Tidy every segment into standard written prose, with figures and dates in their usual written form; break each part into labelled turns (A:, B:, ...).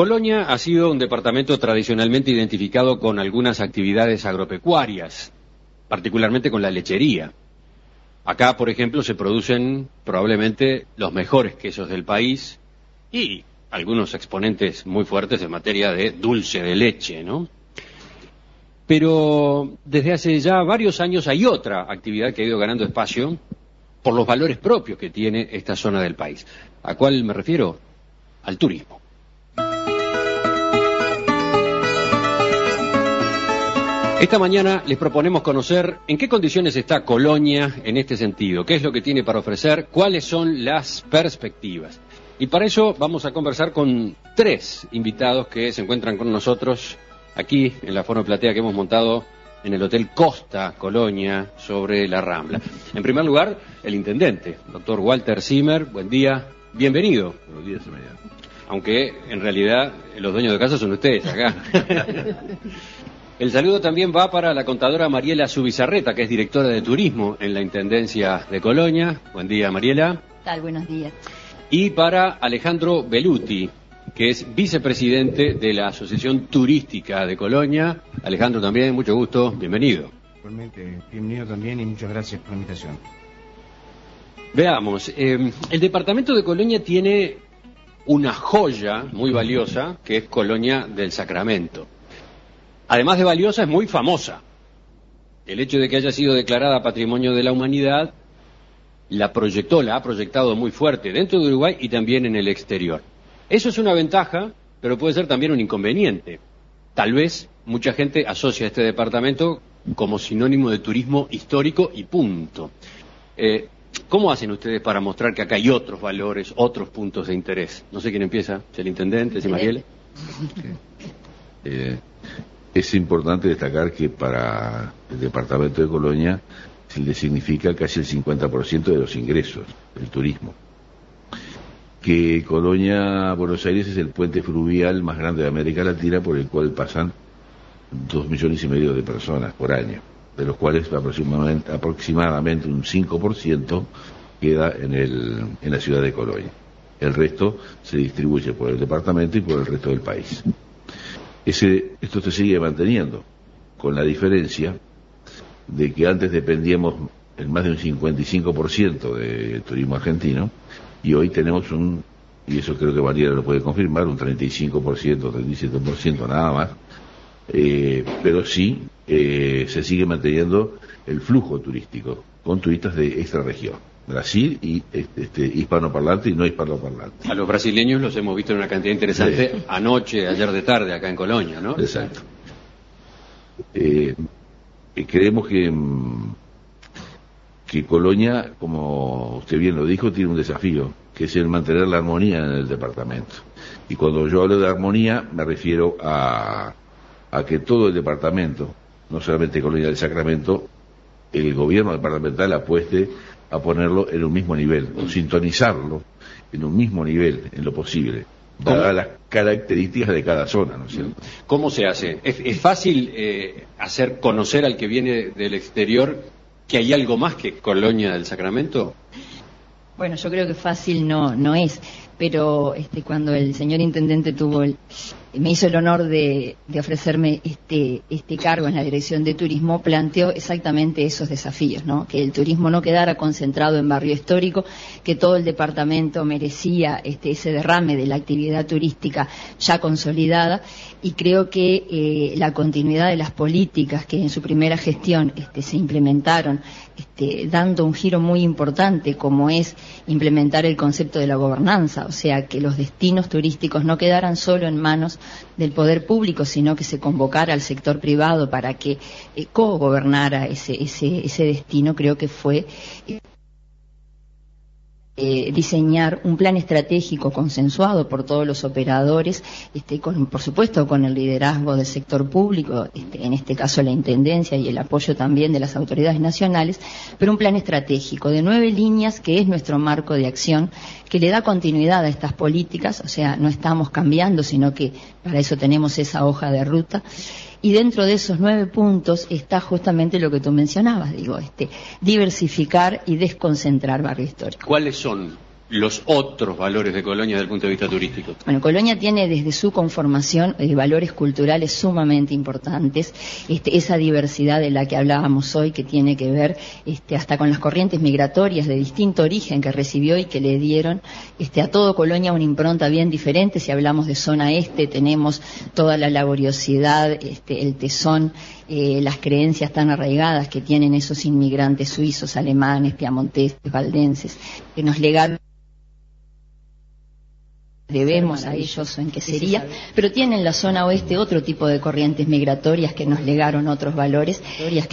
A: Colonia ha sido un departamento tradicionalmente identificado con algunas actividades agropecuarias, particularmente con la lechería. Acá, por ejemplo, se producen probablemente los mejores quesos del país y algunos exponentes muy fuertes en materia de dulce de leche, ¿no? Pero desde hace ya varios años hay otra actividad que ha ido ganando espacio por los valores propios que tiene esta zona del país. ¿A cuál me refiero? Al turismo. Esta mañana les proponemos conocer en qué condiciones está Colonia en este sentido, qué es lo que tiene para ofrecer, cuáles son las perspectivas. Y para eso vamos a conversar con 3 invitados que se encuentran con nosotros aquí en la Fonoplatea que hemos montado en el Hotel Costa Colonia sobre la Rambla. En primer lugar, el intendente, doctor Walter Zimmer. Buen día, bienvenido.
B: Buenos días, señor.
A: Aunque en realidad los dueños de casa son ustedes acá. El saludo también va para la contadora Mariela Zubizarreta, que es directora de turismo en la Intendencia de Colonia. Buen día, Mariela.
C: ¿Qué tal? Buenos días.
A: Y para Alejandro Beluti, que es vicepresidente de la Asociación Turística de Colonia. Alejandro, también, mucho gusto, bienvenido.
D: Igualmente, bienvenido también y muchas gracias por la invitación.
A: Veamos, el departamento de Colonia tiene una joya muy valiosa, que es Colonia del Sacramento. Además de valiosa, es muy famosa. El hecho de que haya sido declarada Patrimonio de la Humanidad la ha proyectado muy fuerte dentro de Uruguay y también en el exterior. Eso es una ventaja, pero puede ser también un inconveniente. Tal vez mucha gente asocia este departamento como sinónimo de turismo histórico y punto. ¿Cómo hacen ustedes para mostrar que acá hay otros valores, otros puntos de interés? No sé quién empieza, si el intendente, si Mariela.
B: Es importante destacar que para el departamento de Colonia se le significa casi el 50% de los ingresos del turismo. Que Colonia, Buenos Aires, es el puente fluvial más grande de América Latina, por el cual pasan 2,5 millones de personas por año, de los cuales aproximadamente un 5% queda en la ciudad de Colonia. El resto se distribuye por el departamento y por el resto del país. Esto se sigue manteniendo, con la diferencia de que antes dependíamos en más de un 55% de turismo argentino, y hoy tenemos y eso creo que Mariela lo puede confirmar, un 35%, 37% nada más, pero sí se sigue manteniendo el flujo turístico, con turistas de esta región, Brasil y hispanoparlante y no hispanoparlante.
A: A los brasileños los hemos visto en una cantidad interesante anoche, ayer de tarde, acá en Colonia, ¿no?
B: Exacto. Creemos que Colonia, como usted bien lo dijo, tiene un desafío, que es el mantener la armonía en el departamento. Y cuando yo hablo de armonía, me refiero a que todo el departamento, no solamente Colonia del Sacramento, el gobierno departamental apueste a ponerlo en un mismo nivel, o sintonizarlo en un mismo nivel, en lo posible, dadas las características de cada zona, ¿no es cierto?
A: ¿Cómo se hace? ¿Es fácil hacer conocer al que viene del exterior que hay algo más que Colonia del Sacramento?
C: Bueno, yo creo que fácil no es, pero cuando el señor intendente me hizo el honor de ofrecerme este cargo en la dirección de turismo, planteó exactamente esos desafíos, ¿no? Que el turismo no quedara concentrado en barrio histórico, que todo el departamento merecía ese derrame de la actividad turística ya consolidada, y creo que la continuidad de las políticas que en su primera gestión se implementaron, dando un giro muy importante, como es implementar el concepto de la gobernanza, o sea, que los destinos turísticos no quedaran solo en manos del poder público, sino que se convocara al sector privado para que co-gobernara ese destino. Creo que fue diseñar un plan estratégico consensuado por todos los operadores, por supuesto con el liderazgo del sector público, en este caso la Intendencia y el apoyo también de las autoridades nacionales, pero un plan estratégico de 9 líneas que es nuestro marco de acción, que le da continuidad a estas políticas, o sea, no estamos cambiando, sino que para eso tenemos esa hoja de ruta. Y dentro de esos 9 puntos está justamente lo que tú mencionabas, diversificar y desconcentrar barrio histórico.
A: ¿Cuáles son los otros valores de Colonia desde el punto de vista turístico?
C: Bueno, Colonia tiene desde su conformación valores culturales sumamente importantes, esa diversidad de la que hablábamos hoy, que tiene que ver hasta con las corrientes migratorias de distinto origen que recibió y que le dieron a todo Colonia una impronta bien diferente. Si hablamos de zona este, tenemos toda la laboriosidad, el tesón, las creencias tan arraigadas que tienen esos inmigrantes suizos, alemanes, piamonteses, valdenses, que nos legaron. Debemos a ellos en qué sería, pero tienen en la zona oeste otro tipo de corrientes migratorias que nos legaron otros valores,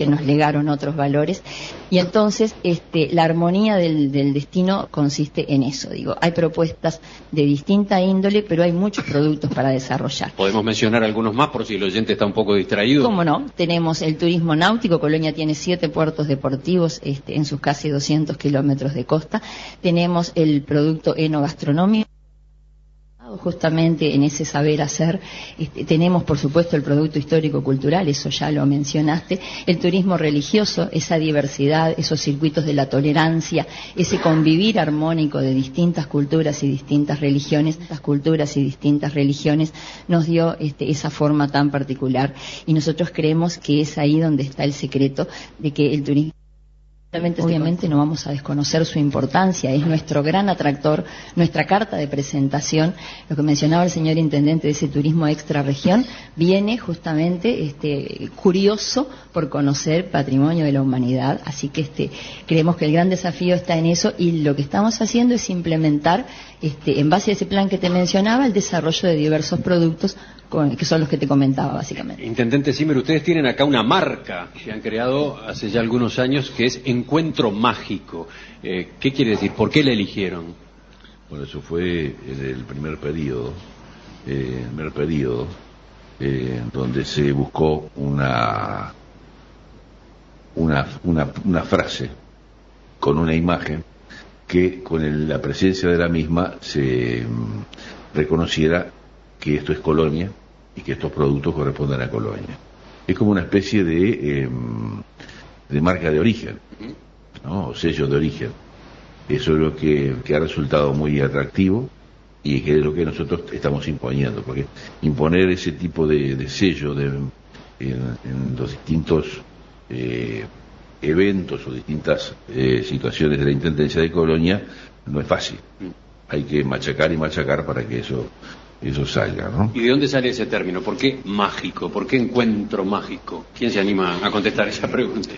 C: y entonces la armonía del destino consiste en eso. Hay propuestas de distinta índole, pero hay muchos productos para desarrollar.
A: ¿Podemos mencionar algunos más por si el oyente está un poco distraído?
C: ¿Cómo no? Tenemos el turismo náutico. Colonia tiene 7 puertos deportivos en sus casi 200 kilómetros de costa. Tenemos el producto enogastronómico. Justamente en ese saber hacer, tenemos por supuesto el producto histórico-cultural, eso ya lo mencionaste, el turismo religioso, esa diversidad, esos circuitos de la tolerancia, ese convivir armónico de distintas culturas y distintas religiones, nos dio esa forma tan particular, y nosotros creemos que es ahí donde está el secreto de que el turismo. Obviamente no vamos a desconocer su importancia, es nuestro gran atractor, nuestra carta de presentación. Lo que mencionaba el señor intendente de ese turismo extra región viene justamente curioso por conocer patrimonio de la humanidad, así que creemos que el gran desafío está en eso, y lo que estamos haciendo es implementar en base a ese plan que te mencionaba, el desarrollo de diversos productos que son los que te comentaba básicamente.
A: Intendente Zimmer, ustedes tienen acá una marca que han creado hace ya algunos años que es Encuentro Mágico. ¿Qué quiere decir? ¿Por qué la eligieron?
B: Bueno, eso fue en el primer periodo, donde se buscó una frase con una imagen que con la presencia de la misma se reconociera que esto es Colonia y que estos productos corresponden a Colonia. Es como una especie de marca de origen, ¿no? O sello de origen. Eso es lo que ha resultado muy atractivo y que es lo que nosotros estamos imponiendo, porque imponer ese tipo de sello en los distintos eventos o distintas situaciones de la Intendencia de Colonia no es fácil. Hay que machacar y machacar para que eso salga, ¿no?
A: ¿Y de dónde sale ese término? ¿Por qué mágico? ¿Por qué encuentro mágico? ¿Quién se anima a contestar esa pregunta?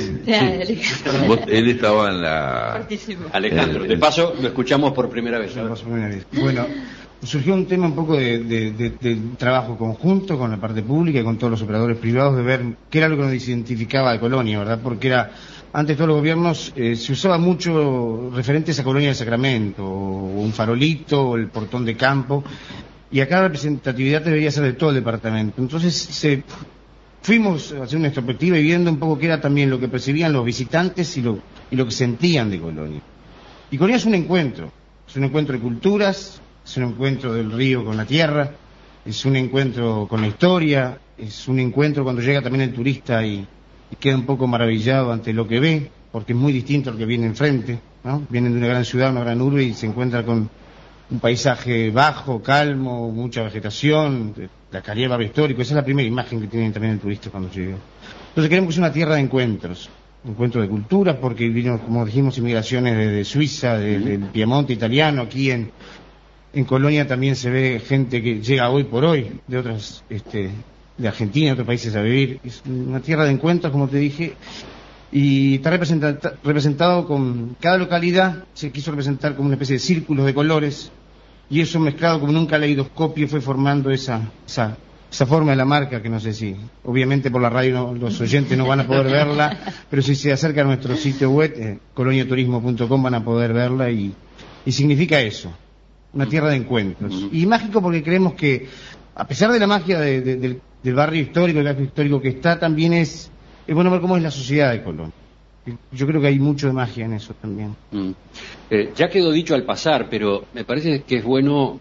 B: Él estaba en la...
A: Alejandro, de paso lo escuchamos por primera vez.
D: Bueno, surgió un tema un poco de trabajo conjunto con la parte pública y con todos los operadores privados, de ver qué era lo que nos identificaba de Colonia, ¿verdad? Porque antes todos los gobiernos se usaba mucho referentes a Colonia del Sacramento, o un farolito, o el portón de campo, y acá la representatividad debería ser de todo el departamento. Entonces fuimos a hacer una introspectiva y viendo un poco qué era también lo que percibían los visitantes y lo que sentían de Colonia. Y Colonia es un encuentro de culturas, es un encuentro del río con la tierra, es un encuentro con la historia, es un encuentro cuando llega también el turista y queda un poco maravillado ante lo que ve, porque es muy distinto al que viene enfrente, ¿no? Vienen de una gran ciudad, una gran urbe, y se encuentra con un paisaje bajo, calmo, mucha vegetación, la calidad barrio histórico. Esa es la primera imagen que tiene también el turista cuando llega. Entonces queremos que sea una tierra de encuentros de culturas, porque vino, como dijimos, inmigraciones de Suiza, del Piemonte italiano. Aquí en Colonia también se ve gente que llega hoy por hoy de otras, de Argentina, de otros países a vivir. Es una tierra de encuentros, como te dije, y está representado con cada localidad. Se quiso representar como una especie de círculos de colores, y eso mezclado como en un caleidoscopio fue formando esa forma de la marca, que no sé si, obviamente por la radio los oyentes no van a poder verla, pero si se acercan a nuestro sitio web, coloniaturismo.com, van a poder verla, y significa eso, una tierra de encuentros. Y mágico porque creemos que, a pesar de la magia del barrio histórico, el barrio histórico que está, también es bueno ver cómo es la sociedad de Colonia. Yo creo que hay mucho de magia en eso también.
A: Ya quedó dicho al pasar, pero me parece que es bueno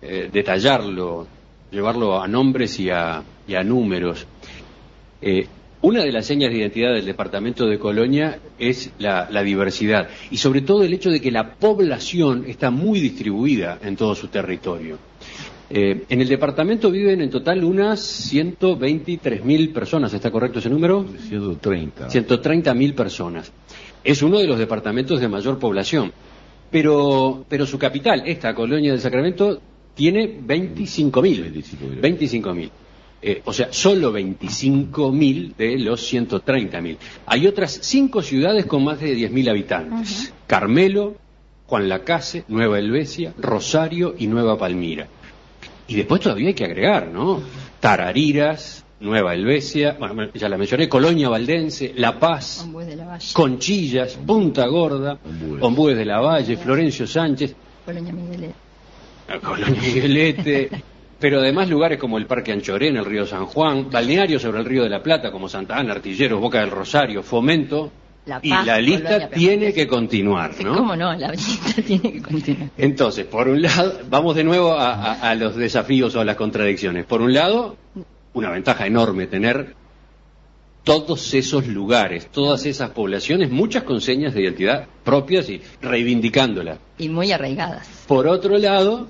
A: detallarlo, llevarlo a nombres y a números. Una de las señas de identidad del departamento de Colonia es la diversidad y sobre todo el hecho de que la población está muy distribuida en todo su territorio. En el departamento viven en total unas 123.000 personas, ¿está correcto ese número?
B: 130.
A: 130.000 personas. Es uno de los departamentos de mayor población, pero su capital, esta Colonia del Sacramento, tiene 25.000. 25.000. O sea, solo 25.000 de los 130.000. Hay otras 5 ciudades con más de 10.000 habitantes. Carmelo, Juan Lacase, Nueva Helvecia, Rosario y Nueva Palmira. Y después todavía hay que agregar, ¿no? Tarariras, Nueva Helvecia, bueno, ya la mencioné, Colonia Valdense, La Paz,
C: Ombúes de la Valle,
A: Conchillas, Punta Gorda, Ombúes de la Valle, Florencio Sánchez,
C: Colonia Miguelete.
A: Colonia Miguelete, pero además lugares como el Parque Anchoré en el río San Juan, balnearios sobre el río de la Plata como Santa Ana, Artilleros, Boca del Rosario, Fomento,
C: La Paz,
A: y la lista
C: Colonia,
A: tiene que continuar,
C: sí,
A: ¿no?
C: ¿cómo no? La lista tiene que continuar.
A: Entonces, por un lado, vamos de nuevo a los desafíos o a las contradicciones. Por un lado, una ventaja enorme tener todos esos lugares, todas esas poblaciones, muchas con señas de identidad propias y reivindicándolas.
C: Y muy arraigadas.
A: Por otro lado,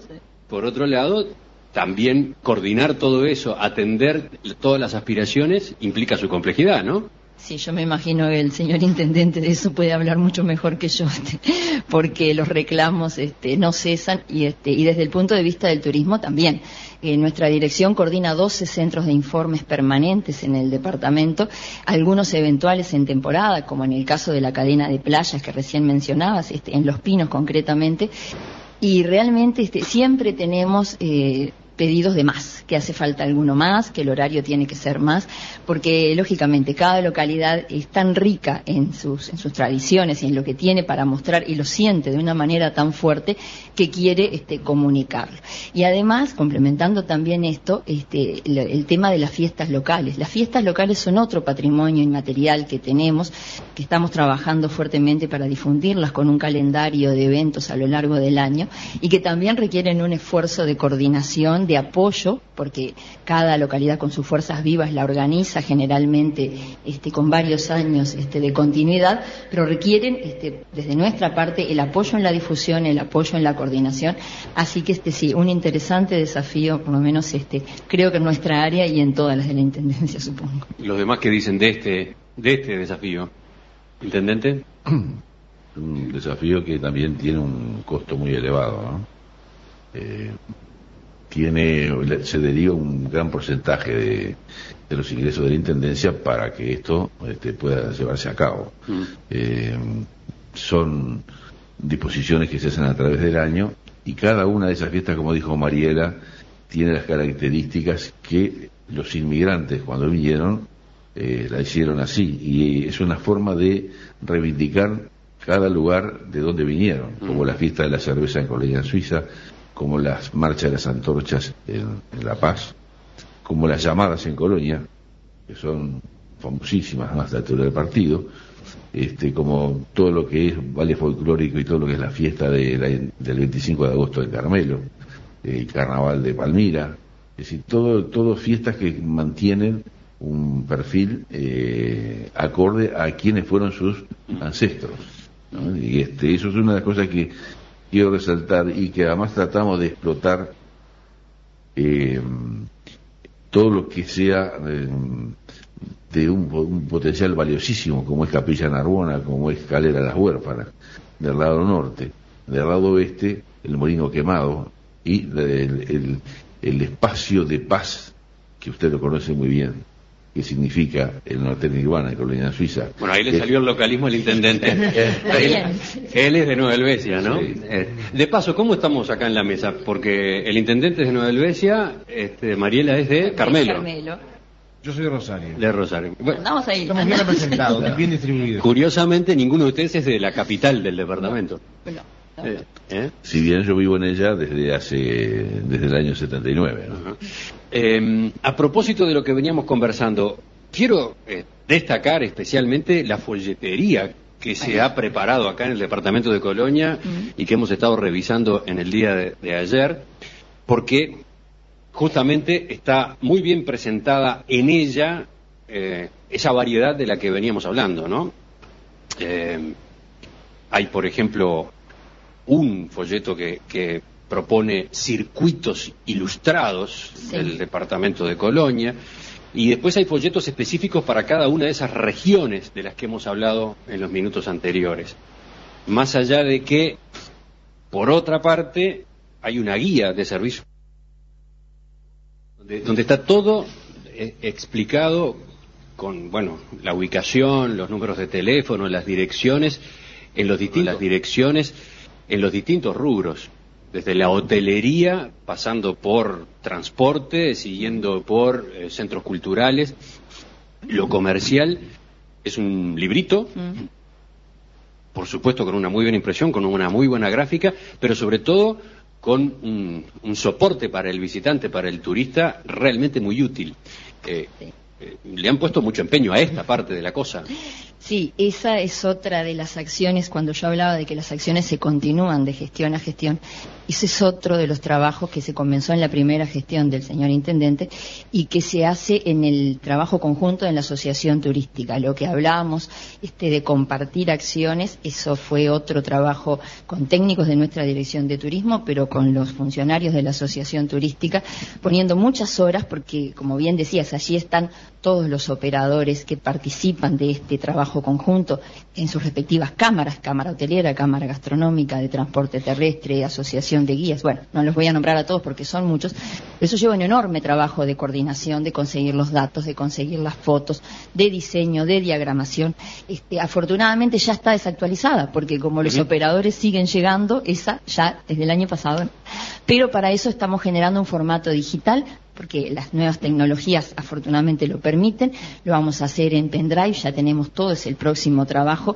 A: también coordinar todo eso, atender todas las aspiraciones, implica su complejidad, ¿no?
C: Sí, yo me imagino que el señor intendente de eso puede hablar mucho mejor que yo, porque los reclamos no cesan y desde el punto de vista del turismo también. Nuestra dirección coordina 12 centros de informes permanentes en el departamento, algunos eventuales en temporada, como en el caso de la cadena de playas que recién mencionabas, en Los Pinos concretamente, y realmente siempre tenemos pedidos de más, que hace falta alguno más, que el horario tiene que ser más, porque lógicamente cada localidad es tan rica en sus tradiciones y en lo que tiene para mostrar y lo siente de una manera tan fuerte que quiere comunicarlo. Y además, complementando también esto, el tema de las fiestas locales. Las fiestas locales son otro patrimonio inmaterial que tenemos, que estamos trabajando fuertemente para difundirlas con un calendario de eventos a lo largo del año y que también requieren un esfuerzo de coordinación, de apoyo, porque cada localidad con sus fuerzas vivas la organiza generalmente con varios años de continuidad, pero requieren desde nuestra parte el apoyo en la difusión, el apoyo en la coordinación, así que sí, un interesante desafío, por lo menos creo que en nuestra área y en todas las de la Intendencia, supongo.
A: Los demás que dicen de este desafío, Intendente.
B: Un desafío que también tiene un costo muy elevado, ¿no? Se deriva un gran porcentaje de los ingresos de la Intendencia para que esto pueda llevarse a cabo. Son disposiciones que se hacen a través del año y cada una de esas fiestas, como dijo Mariela, tiene las características que los inmigrantes cuando vinieron la hicieron así, y es una forma de reivindicar cada lugar de donde vinieron, como la fiesta de la cerveza en Colonia Suiza, como las marchas de las antorchas en La Paz, como las llamadas en Colonia, que son famosísimas a esta altura del partido, como todo lo que es baile folclórico y todo lo que es la fiesta del 25 de agosto de Carmelo, el carnaval de Palmira, es decir, todo fiestas que mantienen un perfil acorde a quienes fueron sus ancestros, ¿no? Y eso es una de las cosas que quiero resaltar y que además tratamos de explotar todo lo que sea de un potencial valiosísimo, como es Capilla Narbona, como es Calera Las Huérfanas, del lado norte, del lado oeste, el Molino Quemado y el espacio de paz que usted lo conoce muy bien, que significa el norte nirvana de Colonia Suiza.
A: Bueno, ahí le salió el localismo al intendente. Él es de Nueva Helvecia, ¿no?
B: Sí.
A: De paso, ¿cómo estamos acá en la mesa? Porque el intendente es de Nueva Helvecia, Mariela es de Carmelo.
D: Yo soy de Rosario.
A: De Rosario. Bueno,
C: Andamos ahí.
D: Estamos bien representados, bien distribuidos.
A: curiosamente, ninguno de ustedes es de la capital del departamento.
C: No.
B: Si bien yo vivo en ella desde el año 79, ¿no?
A: Uh-huh. A propósito de lo que veníamos conversando, quiero destacar especialmente la folletería que se ha preparado acá en el departamento de Colonia y que hemos estado revisando en el día de ayer, porque justamente está muy bien presentada en ella esa variedad de la que veníamos hablando, ¿no? Hay, por ejemplo, un folleto que propone circuitos ilustrados del departamento de Colonia, y después hay folletos específicos para cada una de esas regiones de las que hemos hablado en los minutos anteriores. Más allá de que, por otra parte, hay una guía de servicio donde está todo explicado con, bueno, la ubicación, los números de teléfono, las direcciones en los distintos rubros, desde la hotelería, pasando por transporte, siguiendo por centros culturales, lo comercial. Es un librito, por supuesto con una muy buena impresión, con una muy buena gráfica, pero sobre todo con un soporte para el visitante, para el turista, realmente muy útil. Le han puesto mucho empeño a esta parte de la cosa.
C: Sí, esa es otra de las acciones, cuando yo hablaba de que las acciones se continúan de gestión a gestión, ese es otro de los trabajos que se comenzó en la primera gestión del señor intendente y que se hace en el trabajo conjunto en la asociación turística. Lo que hablábamos de compartir acciones, eso fue otro trabajo con técnicos de nuestra dirección de turismo, pero con los funcionarios de la asociación turística, poniendo muchas horas, porque como bien decías, allí están todos los operadores que participan de este trabajo conjunto en sus respectivas cámaras, cámara hotelera, cámara gastronómica, de transporte terrestre, asociación de guías. Bueno, no los voy a nombrar a todos porque son muchos. Eso lleva un enorme trabajo de coordinación, de conseguir los datos, de conseguir las fotos, de diseño, de diagramación. Afortunadamente ya está desactualizada, porque como los operadores siguen llegando, esa ya desde el año pasado. Pero para eso estamos generando un formato digital, porque las nuevas tecnologías afortunadamente lo permiten. Lo vamos a hacer en pendrive, ya tenemos todo, es el próximo trabajo,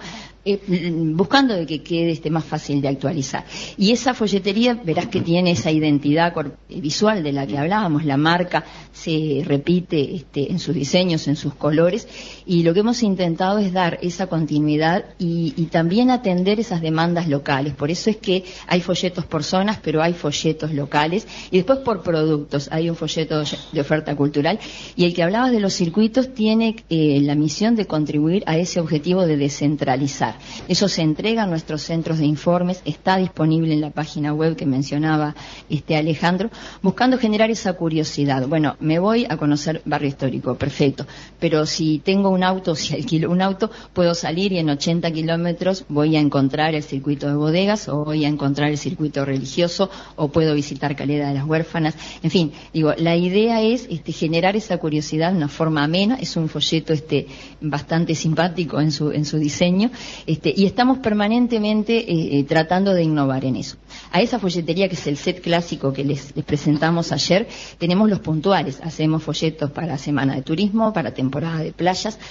C: buscando de que quede más fácil de actualizar. Y esa folletería, verás que tiene esa identidad visual de la que hablábamos, la marca se repite en sus diseños, en sus colores, y lo que hemos intentado es dar esa continuidad y también atender esas demandas locales. Por eso es que hay folletos por zonas, pero hay folletos locales, y después por productos. Hay un folleto de oferta cultural, y el que hablabas de los circuitos tiene la misión de contribuir a ese objetivo de descentralizar. Eso se entrega a nuestros centros de informes, está disponible en la página web que mencionaba Alejandro, buscando generar esa curiosidad. Bueno, me voy a conocer barrio histórico, perfecto, pero si tengo un auto, si alquilo un auto, puedo salir y en 80 kilómetros voy a encontrar el circuito de bodegas, o voy a encontrar el circuito religioso, o puedo visitar Calera de las Huérfanas. En fin, digo, la idea es generar esa curiosidad de una forma amena. Es un folleto bastante simpático en su diseño, y estamos permanentemente tratando de innovar en eso. A esa folletería, que es el set clásico que les presentamos ayer, tenemos los puntuales. Hacemos folletos para Semana de Turismo, para temporada de playas,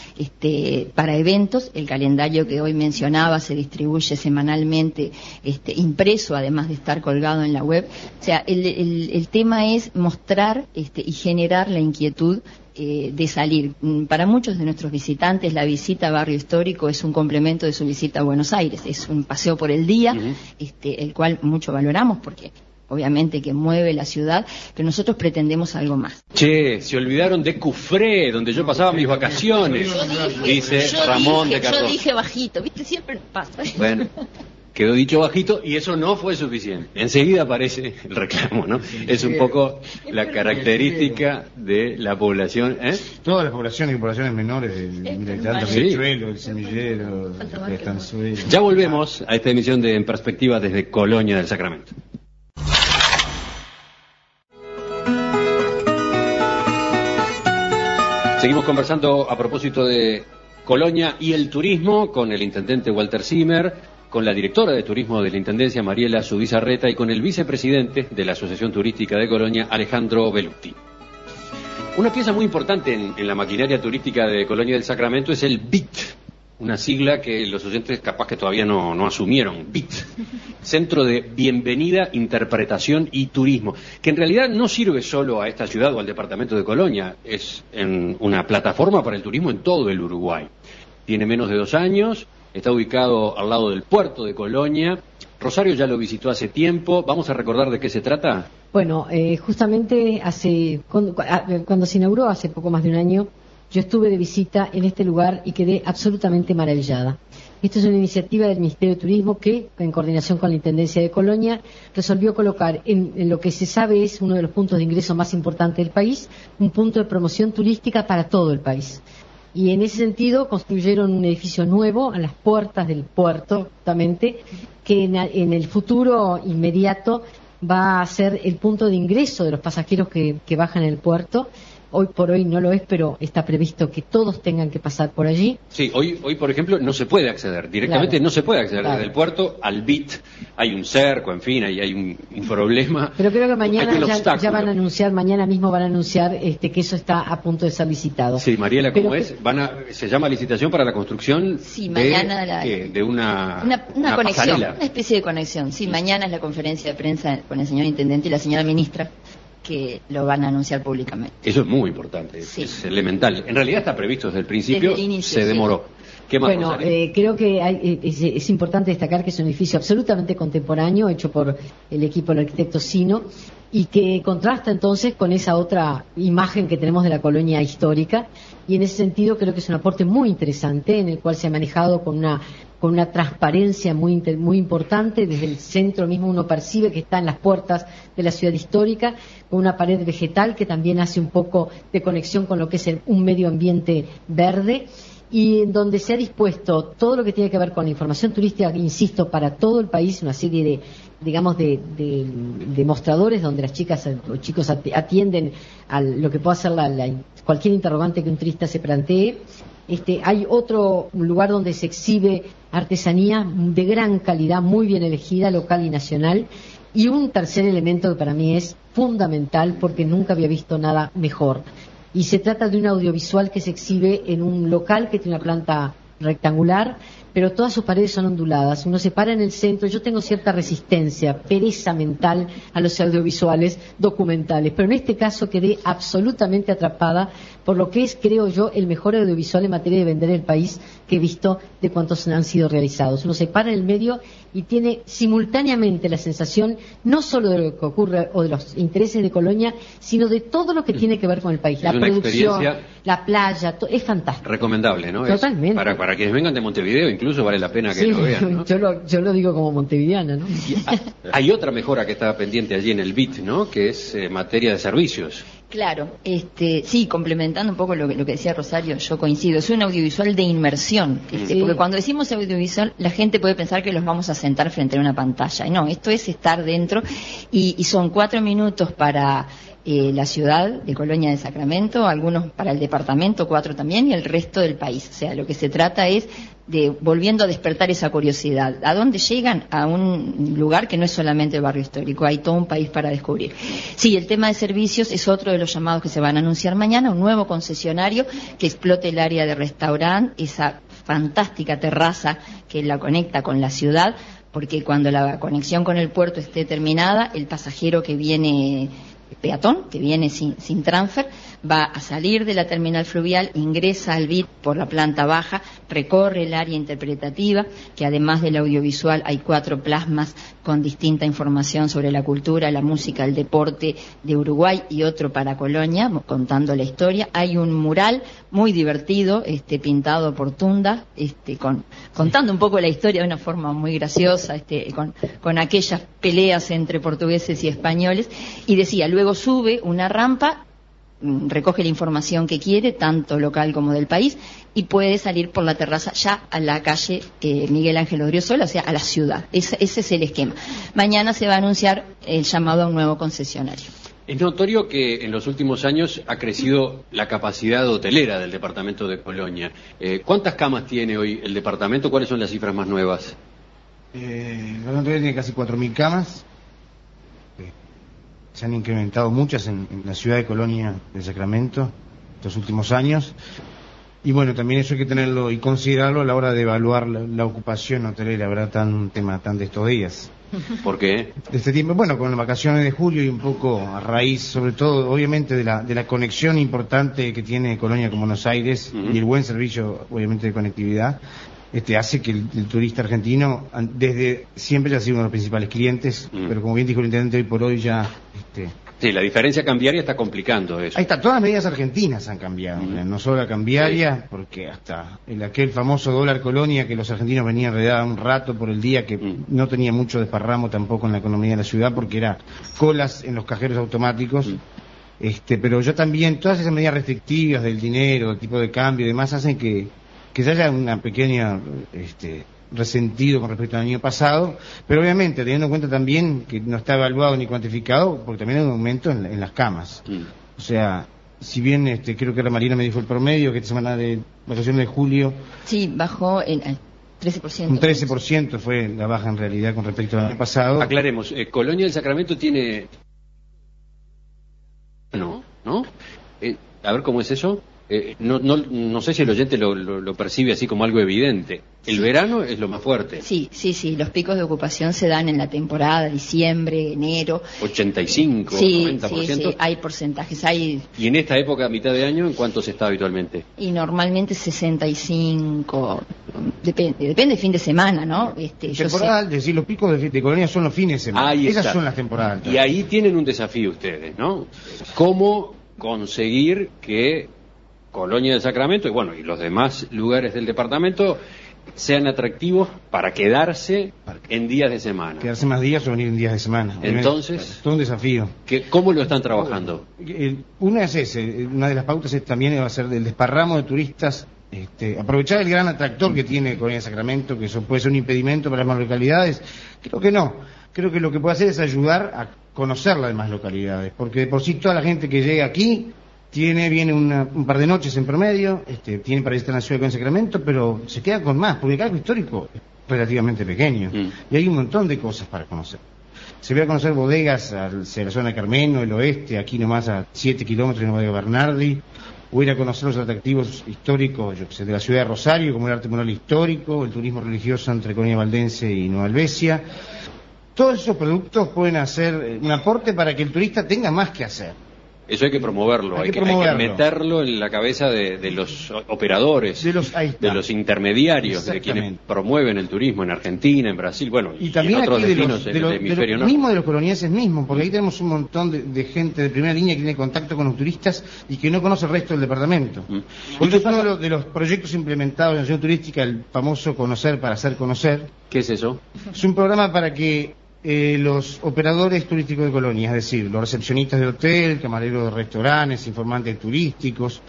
C: para eventos. El calendario que hoy mencionaba se distribuye semanalmente, impreso, además de estar colgado en la web. O sea, el tema es mostrar y generar la inquietud de salir. Para muchos de nuestros visitantes, la visita a barrio histórico es un complemento de su visita a Buenos Aires. Es un paseo por el día, el cual mucho valoramos, porque obviamente que mueve la ciudad, pero nosotros pretendemos algo más.
A: Che, se olvidaron de Cufré, donde yo pasaba mis vacaciones, dice Ramón de Carlos.
C: Yo dije bajito, viste, siempre pasa.
A: Bueno, quedó dicho bajito y eso no fue suficiente. Enseguida aparece el reclamo, ¿no? Es un poco la característica de la población,
D: Todas las poblaciones y poblaciones menores, el Riachuelo, el Semillero, el Estanzuelo.
A: Ya volvemos a esta emisión de En Perspectiva desde Colonia del Sacramento. Seguimos conversando a propósito de Colonia y el turismo con el intendente Walter Zimmer, con la directora de turismo de la Intendencia, Mariela Zubizarreta, y con el vicepresidente de la Asociación Turística de Colonia, Alejandro Belutti. Una pieza muy importante en la maquinaria turística de Colonia del Sacramento es el BIT, una sigla que los oyentes capaz que todavía no asumieron. BIT, Centro de Bienvenida, Interpretación y Turismo, que en realidad no sirve solo a esta ciudad o al departamento de Colonia, es una plataforma para el turismo en todo el Uruguay. Tiene menos de 2 años, está ubicado al lado del puerto de Colonia. Rosario ya lo visitó hace tiempo. ¿Vamos a recordar de qué se trata?
E: Bueno, justamente cuando se inauguró hace poco más de un año, yo estuve de visita en este lugar y quedé absolutamente maravillada. Esta es una iniciativa del Ministerio de Turismo que, en coordinación con la Intendencia de Colonia, resolvió colocar en lo que se sabe es uno de los puntos de ingreso más importantes del país, un punto de promoción turística para todo el país. Y en ese sentido construyeron un edificio nuevo a las puertas del puerto, justamente, que en el futuro inmediato va a ser el punto de ingreso de los pasajeros que bajan en el puerto. Hoy por hoy no lo es, pero está previsto que todos tengan que pasar por allí.
A: Sí, hoy por ejemplo, no se puede acceder. Directamente
E: Claro.
A: no se puede acceder.
E: Claro.
A: Desde el puerto al BIT hay un cerco, en fin, hay un problema.
E: Pero creo que mañana
A: Hay un
E: ya
A: obstáculo.
E: van a anunciar, mañana mismo van a anunciar que eso está a punto de ser licitado.
A: Sí, Mariela, ¿cómo
E: Pero
A: es? Se llama licitación para la construcción
C: Sí, mañana
A: de una
C: conexión,
A: pasarela.
C: una especie de conexión. Sí, mañana es la conferencia de prensa con el señor intendente y la señora ministra que lo van a anunciar públicamente.
A: Eso es muy importante,
C: Sí.
A: es elemental. En realidad está previsto desde el principio,
C: Desde el inicio,
A: se
C: sí.
A: demoró. ¿Qué más,
E: Bueno,
A: Rosario?
E: creo que es importante destacar que es un edificio absolutamente contemporáneo, hecho por el equipo del arquitecto Sino, y que contrasta entonces con esa otra imagen que tenemos de la colonia histórica, y en ese sentido creo que es un aporte muy interesante, en el cual se ha manejado con una transparencia muy importante. Desde el centro mismo uno percibe que está en las puertas de la ciudad histórica, con una pared vegetal que también hace un poco de conexión con lo que es un medio ambiente verde, y en donde se ha dispuesto todo lo que tiene que ver con la información turística, insisto, para todo el país, una serie de mostradores donde las chicas o chicos atienden a lo que pueda ser cualquier interrogante que un turista se plantee. Hay otro lugar donde se exhibe artesanía de gran calidad, muy bien elegida, local y nacional. Y un tercer elemento que para mí es fundamental, porque nunca había visto nada mejor. Y se trata de un audiovisual que se exhibe en un local que tiene una planta rectangular, pero todas sus paredes son onduladas. Uno se para en el centro. Yo tengo cierta resistencia, pereza mental a los audiovisuales documentales, pero en este caso quedé absolutamente atrapada por lo que es, creo yo, el mejor audiovisual en materia de vender el país que he visto de cuantos han sido realizados. Uno se para en el medio y tiene simultáneamente la sensación no solo de lo que ocurre o de los intereses de Colonia, sino de todo lo que tiene que ver con el país. La
A: una
E: producción,
A: experiencia
E: la playa, es fantástico.
A: Recomendable, ¿no?
E: Totalmente.
A: Para quienes vengan de Montevideo incluso vale la pena que
E: Sí,
A: lo vean, ¿no?
E: yo lo digo como montevideana, ¿no?
A: Hay otra mejora que estaba pendiente allí en el BIT, ¿no? Que es materia de servicios.
C: Claro, sí, complementando un poco lo que decía Rosario, yo coincido, es un audiovisual de inmersión,
E: Sí.
C: porque cuando decimos audiovisual, la gente puede pensar que los vamos a sentar frente a una pantalla, y no, esto es estar dentro, y son 4 minutos para la ciudad de Colonia de Sacramento, algunos para el departamento, 4 también, y el resto del país. O sea, lo que se trata es de volviendo a despertar esa curiosidad. ¿A dónde llegan? A un lugar que no es solamente el barrio histórico, hay todo un país para descubrir. Sí, el tema de servicios es otro de los llamados que se van a anunciar mañana, un nuevo concesionario que explote el área de restaurante, esa fantástica terraza que la conecta con la ciudad, porque cuando la conexión con el puerto esté terminada, el pasajero que viene peatón, que viene sin transfer, va a salir de la terminal fluvial, ingresa al BIT por la planta baja, recorre el área interpretativa, que además del audiovisual hay 4 plasmas con distinta información sobre la cultura, la música, el deporte de Uruguay y otro para Colonia, contando la historia. Hay un mural muy divertido, pintado por Tunda, contando un poco la historia de una forma muy graciosa, con aquellas peleas entre portugueses y españoles, y decía, luego sube una rampa, recoge la información que quiere, tanto local como del país, y puede salir por la terraza ya a la calle Miguel Ángel Odriozola, o sea, a la ciudad. Ese es el esquema. Mañana se va a anunciar el llamado a un nuevo concesionario.
A: Es notorio que en los últimos años ha crecido la capacidad hotelera del departamento de Colonia. ¿Cuántas camas tiene hoy el departamento? ¿Cuáles son las cifras más nuevas?
D: El departamento tiene casi 4.000 camas. Se han incrementado muchas en la ciudad de Colonia de Sacramento estos últimos años. Y bueno, también eso hay que tenerlo y considerarlo a la hora de evaluar la ocupación hotelera, ¿verdad? Un tema tan de estos días.
A: ¿Por qué?
D: De este tiempo, bueno, con las vacaciones de julio y un poco a raíz, sobre todo, obviamente, de la conexión importante que tiene Colonia con Buenos Aires y el buen servicio, obviamente, de conectividad, hace que el turista argentino, desde siempre ya ha sido uno de los principales clientes, pero como bien dijo el intendente, hoy por hoy ya
A: Sí, la diferencia cambiaria está complicando eso.
D: Ahí está, todas las medidas argentinas han cambiado, no solo la cambiaria, porque hasta aquel famoso dólar colonia que los argentinos venían enredados un rato por el día, que no tenía mucho desparramo tampoco en la economía de la ciudad, porque era colas en los cajeros automáticos. Pero yo también, todas esas medidas restrictivas del dinero, del tipo de cambio y demás, hacen que se haya una pequeña resentido con respecto al año pasado, pero obviamente teniendo en cuenta también que no está evaluado ni cuantificado, porque también hay un aumento en las camas. O sea, si bien creo que la Marina me dijo el promedio, que esta semana de vacaciones de julio...
C: Sí, bajó en 13%.
D: Un 13% fue la baja en realidad con respecto al año pasado.
A: Aclaremos, Colonia del Sacramento tiene... ¿No? A ver, ¿cómo es eso? No sé si el oyente lo percibe así como algo evidente. El verano es lo más fuerte.
C: Sí. Los picos de ocupación se dan en la temporada, diciembre, enero.
A: 85,
C: sí,
A: 90%.
C: Sí, hay porcentajes.
A: ¿Y en esta época, a mitad de año, en cuánto se está habitualmente?
C: Y normalmente 65. Depende fin de semana, ¿no?
D: Temporada, es decir, los picos de Colonia son los fines de semana. Esas son las temporadas.
A: Y ahí tienen un desafío ustedes, ¿no? ¿Cómo conseguir que Colonia del Sacramento y los demás lugares del departamento sean atractivos para quedarse en días de semana?
D: Quedarse más días o venir en días de semana.
A: Entonces,
D: es todo un desafío.
A: ¿Cómo lo están trabajando?
D: Una de las pautas también va a ser del desparramo de turistas. Aprovechar el gran atractor que tiene Colonia del Sacramento, que eso puede ser un impedimento para las demás localidades. Creo que no. Creo que lo que puede hacer es ayudar a conocer las demás localidades, porque de por sí toda la gente que llega aquí viene un par de noches en promedio, tiene para visitar la ciudad de Colonia del Sacramento, pero se queda con más, porque el casco histórico es relativamente pequeño y hay un montón de cosas para conocer. Se va a conocer bodegas hacia la zona de Carmeno, el oeste, aquí nomás a 7 kilómetros de Nueva Bernardi, o ir a conocer los atractivos históricos, de la ciudad de Rosario, como el arte mural histórico, el turismo religioso entre Colonia Valdense y Nueva Alvesia. Todos esos productos pueden hacer un aporte para que el turista tenga más que hacer.
A: Eso hay que promoverlo, hay que meterlo en la cabeza de los operadores, de los intermediarios, de quienes promueven el turismo en Argentina, en Brasil,
D: y también
A: en otros
D: aquí
A: destinos del hemisferio norte.
D: Mismo de los colonienses mismos, porque ahí tenemos un montón de gente de primera línea que tiene contacto con los turistas y que no conoce el resto del departamento. Porque es uno de los proyectos implementados en la Nación Turística, el famoso Conocer para Hacer Conocer.
A: ¿Qué es eso?
D: Es un programa para que los operadores turísticos de Colonia, es decir, los recepcionistas de hotel, camareros de restaurantes, informantes turísticos,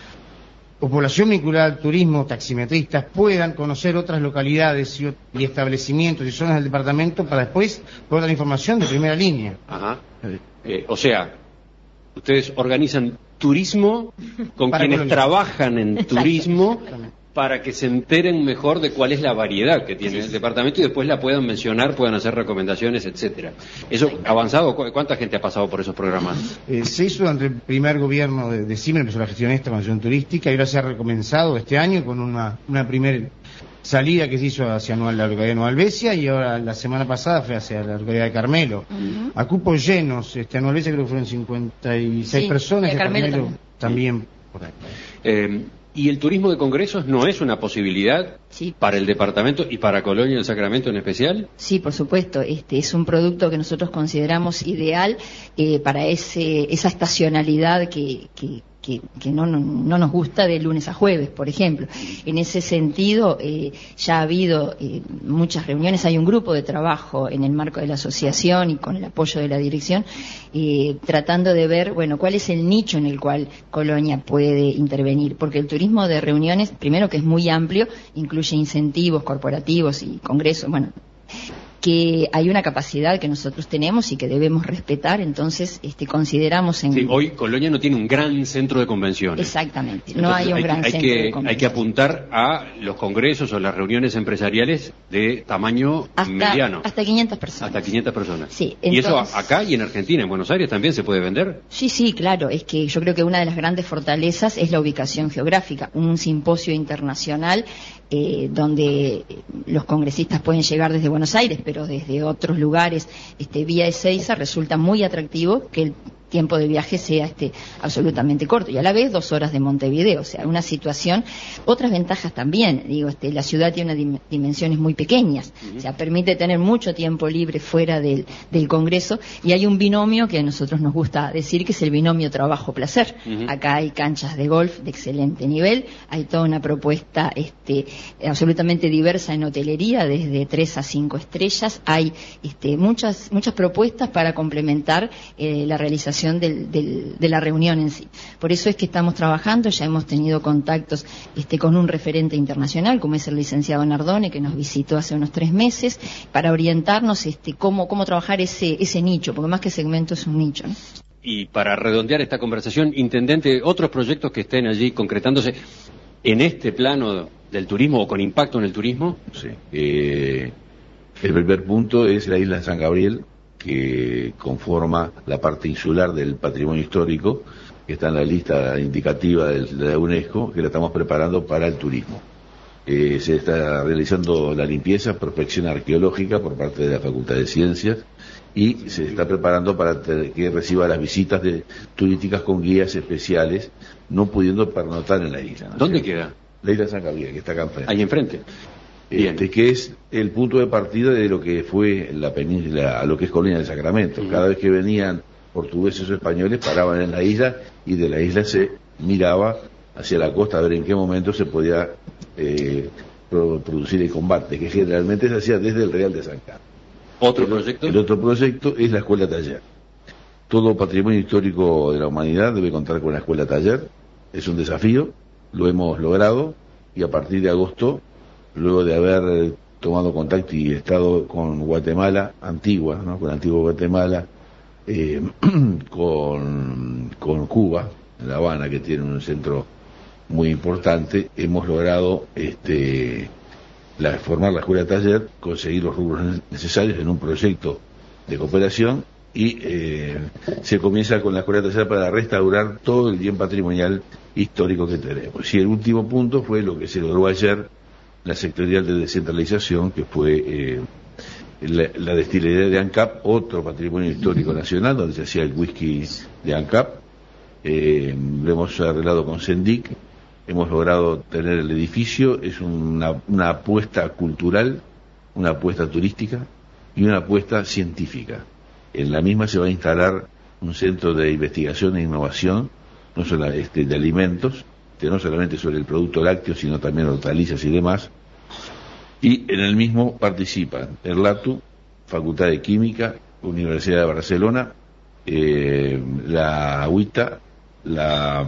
D: o población vinculada al turismo, taximetristas, puedan conocer otras localidades y establecimientos y zonas del departamento para después poder dar información de primera línea.
A: Ajá. O sea, ustedes organizan turismo con quienes Colonia trabajan en turismo para que se enteren mejor de cuál es la variedad que tiene el departamento y después la puedan mencionar, puedan hacer recomendaciones, etcétera. ¿Eso avanzado? ¿Cuánta gente ha pasado por esos programas?
D: Se hizo durante el primer gobierno de Zimmer, empezó la gestión esta con la Nación Turística, y ahora se ha recomenzado este año con una primera salida que se hizo hacia la localidad de Nueva Alvesia, y ahora la semana pasada fue hacia la localidad de Carmelo. A cupos llenos, a Nueva Alvesia creo que fueron 56 personas, y a Carmelo también por ahí.
A: ¿Y el turismo de congresos no es una posibilidad para el departamento y para Colonia del Sacramento en especial?
C: Sí, por supuesto. Es un producto que nosotros consideramos ideal para esa estacionalidad que no nos gusta de lunes a jueves, por ejemplo. En ese sentido, ya ha habido muchas reuniones, hay un grupo de trabajo en el marco de la asociación y con el apoyo de la dirección, tratando de ver, cuál es el nicho en el cual Colonia puede intervenir, porque el turismo de reuniones, primero que es muy amplio, incluye incentivos corporativos y congresos, que hay una capacidad que nosotros tenemos y que debemos respetar, entonces consideramos
A: Sí, hoy Colonia no tiene un gran centro de convenciones.
C: Exactamente,
A: entonces,
C: no hay un gran centro de convenciones.
A: Hay que apuntar a los congresos o las reuniones empresariales de tamaño mediano.
C: Hasta 500 personas.
A: Hasta 500 personas.
C: Sí,
A: entonces, ¿y eso acá y en Argentina, en Buenos Aires, también se puede vender?
C: Sí, claro, es que yo creo que una de las grandes fortalezas es la ubicación geográfica, un simposio internacional donde los congresistas pueden llegar desde Buenos Aires, pero desde otros lugares, vía Ezeiza, resulta muy atractivo que tiempo de viaje sea absolutamente corto, y a la vez 2 horas de Montevideo, o sea, una situación. Otras ventajas también, digo, la ciudad tiene unas dimensiones muy pequeñas, o sea, permite tener mucho tiempo libre fuera del Congreso, y hay un binomio que a nosotros nos gusta decir que es el binomio trabajo-placer. Acá hay canchas de golf de excelente nivel, hay toda una propuesta absolutamente diversa en hotelería, desde 3 a 5 estrellas, hay muchas propuestas para complementar la realización de la reunión en sí. Por eso es que estamos trabajando, ya hemos tenido contactos con un referente internacional, como es el licenciado Nardone, que nos visitó hace unos 3 meses, para orientarnos cómo trabajar ese nicho, porque más que segmento es un nicho, ¿no?
A: Y para redondear esta conversación, intendente, otros proyectos que estén allí concretándose en este plano del turismo o con impacto en el turismo.
B: Sí. El primer punto es la isla de San Gabriel, que conforma la parte insular del patrimonio histórico, que está en la lista indicativa de la UNESCO, que la estamos preparando para el turismo. Se está realizando la limpieza, prospección arqueológica por parte de la Facultad de Ciencias, y se está preparando para que reciba las visitas turísticas con guías especiales, no pudiendo pernoctar en la isla, ¿no?
A: ¿Dónde queda?
B: La isla de San Gabriel, que está acá enfrente.
A: Ahí enfrente. Bien.
B: Que es el punto de partida de lo que fue la península, a lo que es Colonia del Sacramento. Cada vez que venían portugueses o españoles, paraban en la isla, y de la isla se miraba hacia la costa a ver en qué momento se podía producir el combate, que generalmente se hacía desde el Real de San Carlos.
A: ¿Otro proyecto?
B: El otro proyecto es la escuela taller. Todo patrimonio histórico de la humanidad debe contar con la escuela taller. Es un desafío, lo hemos logrado, y a partir de agosto, luego de haber tomado contacto y estado con Guatemala, Antigua, ¿no? Con Antigua Guatemala, con Cuba, en La Habana, que tiene un centro muy importante, hemos logrado formar la escuela taller, conseguir los rubros necesarios en un proyecto de cooperación, y se comienza con la escuela taller para restaurar todo el bien patrimonial histórico que tenemos. Y el último punto fue lo que se logró ayer, la sectorial de descentralización, que fue la destilería de ANCAP, otro patrimonio histórico nacional, donde se hacía el whisky de ANCAP. Lo hemos arreglado con Sendic, hemos logrado tener el edificio. Es una apuesta cultural, una apuesta turística y una apuesta científica. En la misma se va a instalar un centro de investigación e innovación, no solo de alimentos, no solamente sobre el producto lácteo, sino también hortalizas y demás. Y en el mismo participan el LATU, Facultad de Química, Universidad de Barcelona, la UITA, la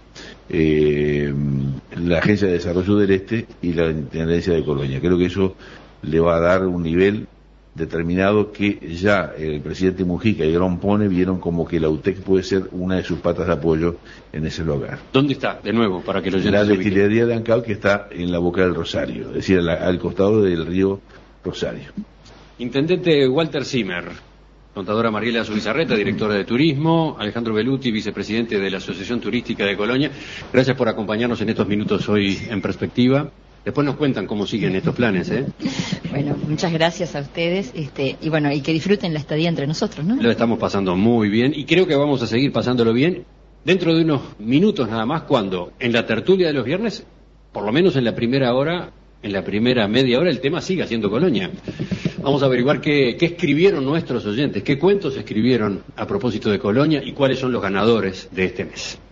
B: Agencia de Desarrollo del Este y la Intendencia de Colonia. Creo que eso le va a dar un nivel determinado que ya el presidente Mujica y Grompone vieron como que la UTEC puede ser una de sus patas de apoyo en ese lugar.
A: ¿Dónde está? De nuevo, para que lo llenen.
B: La destilería de ANCAP, que está en la boca del Rosario, es decir, al costado del río Rosario.
A: Intendente Walter Zimmer, contadora Mariela Zubizarreta, directora de Turismo, Alejandro Beluti, vicepresidente de la Asociación Turística de Colonia, gracias por acompañarnos en estos minutos hoy en Perspectiva. Después nos cuentan cómo siguen estos planes, ¿eh?
C: Bueno, muchas gracias a ustedes, y bueno, y que disfruten la estadía entre nosotros, ¿no?
A: Lo estamos pasando muy bien, y creo que vamos a seguir pasándolo bien dentro de unos minutos nada más, cuando en la tertulia de los viernes, por lo menos en la primera hora, en la primera media hora, el tema siga siendo Colonia. Vamos a averiguar qué escribieron nuestros oyentes, qué cuentos escribieron a propósito de Colonia y cuáles son los ganadores de este mes.